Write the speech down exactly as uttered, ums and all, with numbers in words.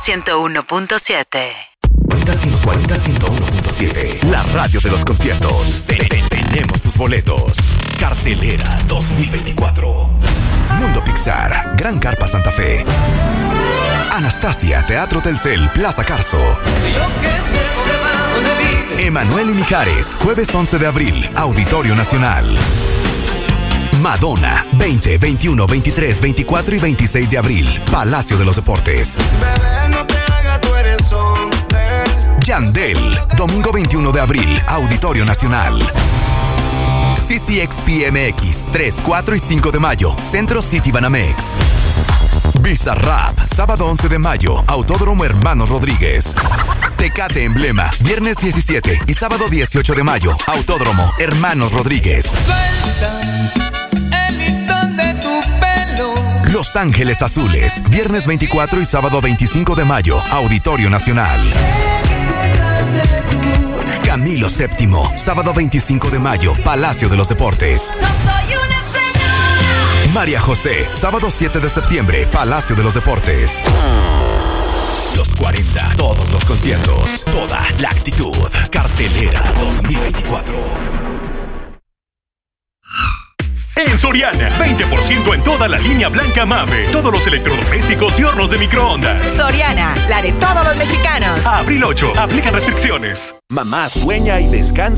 ciento uno punto siete. cuarenta, ciento uno punto siete. La radio de los conciertos. Te- te- Tenemos tus boletos. Cartelera dos mil veinticuatro. Mundo Pixar, Gran Carpa Santa Fe. Anastasia, Teatro Telcel, Plaza Carso. Emanuel y Mijares, jueves once de abril, Auditorio Nacional. Madonna, veinte, veintiuno, veintitrés, veinticuatro y veintiséis de abril, Palacio de los Deportes. Yandel, domingo veintiuno de abril, Auditorio Nacional. C C X P M X, tres, cuatro y cinco de mayo, Centro City Banamex. Bizarrap, sábado once de mayo, Autódromo Hermanos Rodríguez. Tecate Emblema, viernes diecisiete y sábado dieciocho de mayo, Autódromo Hermanos Rodríguez. Los Ángeles Azules, viernes veinticuatro y sábado veinticinco de mayo, Auditorio Nacional. Camilo séptimo, sábado veinticinco de mayo, Palacio de los Deportes. María José, sábado siete de septiembre, Palacio de los Deportes. Los cuarenta, todos los conciertos, toda la actitud. Cartelera dos mil veinticuatro. En Soriana, veinte por ciento en toda la línea blanca Mave. Todos los electrodomésticos y hornos de microondas. Soriana, la de todos los mexicanos. A abril ocho, aplican restricciones. Mamá sueña y descansa